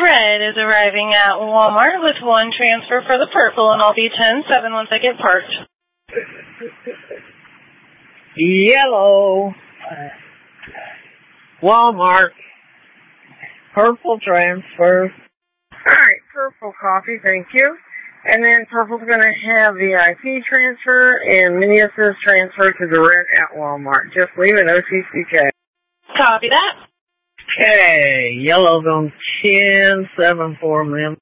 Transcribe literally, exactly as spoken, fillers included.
red is arriving at Walmart with one transfer for the purple, and I'll be ten seven once I get parked. Yellow. Walmart. Purple transfer. Alright, purple copy, thank you. And then purple's going to have V I P transfer and mini assist transfer to the red at Walmart. Just leave an O C C K. Copy that. Okay, yellow's on ten seven four, ma'am.